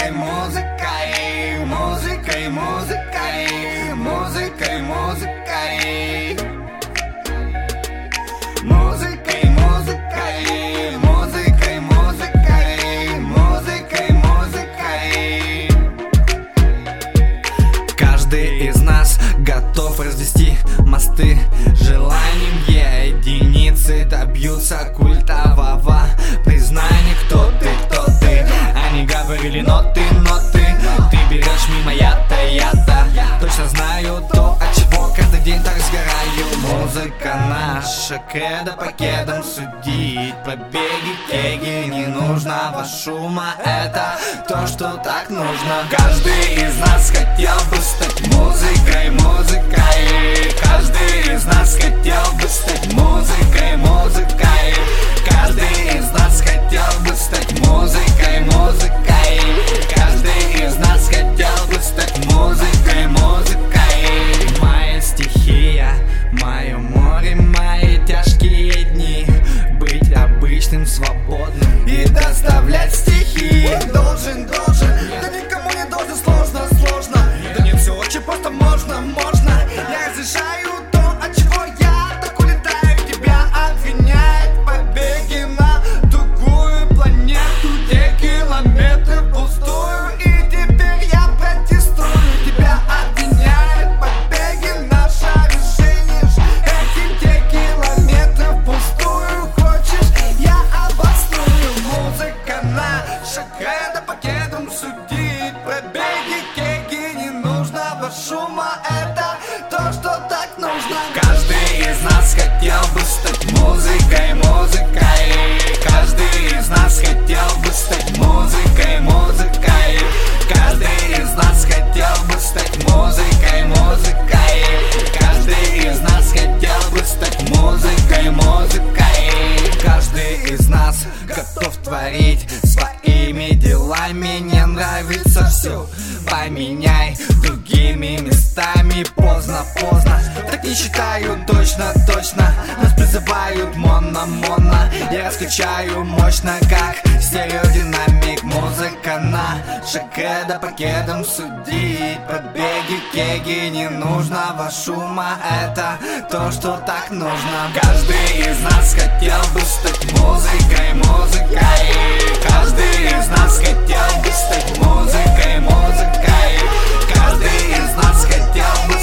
музыкой, музыкой, музыкой, музыкой, музыкой, музыкой. Музыкой, музыкой, музыкой, музыкой, музыкой, музыкой. Каждый из нас готов развести мосты желанием единицы добьются культового признания. Кто ты, они говорили ноты, ноты. Ты берешь мимо я-то точно знаю то, от чего каждый день так сгораю. Музыка наша, кредо по кедам судить. Побеги, кеги, не нужного шума. Это то, что так нужно. Каждый из нас хотел бы стать музыкой, музыкой. Каждый из нас хотел бы стать музыкой, музыкой. Каждый из нас хотел бы стать музыкой, музыкой. Каждый из нас хотел бы стать музыкой, музыкой. Моя стихия, мое море, мои тяжкие дни. Быть обычным, свободным и доставлять стихи. Должен, да никому не должен, сложно. Да не все очень просто, можно. Я разрешаю то, от чего я так улетаю. Тебя обвиняет побеги на другую планету, где километры впустую. И теперь я протестую. Тебя обвиняет побеги, наше решение ж эти те километры впустую. Хочешь, я обосную. Музыка наша, кредо по кедрам судить. Пробеги, кеги, не нужного шума. Это то, что так нужно. Каждый из нас хотел бы стать музыкой, музыкой. Каждый из нас хотел бы стать музыкой, музыкой. Каждый из нас хотел бы стать музыкой, музыкой. Каждый из нас хотел бы стать музыкой, музыкой. Каждый из нас готов творить своими делами. Не нравится все, поменяй другими местами. Поздно, так не считаю точно. Нас призывают моно. Я раскачаю мощно, как стереодинамик. Музыка наша, кредо по кедам судить. Пробеги, кеги, не нужного шума. Это то, что так нужно. Каждый из нас хотел бы стать музыкой, музыкой. Каждый из нас хотел бы стать музыкой, музыкой. Каждый из нас хотел бы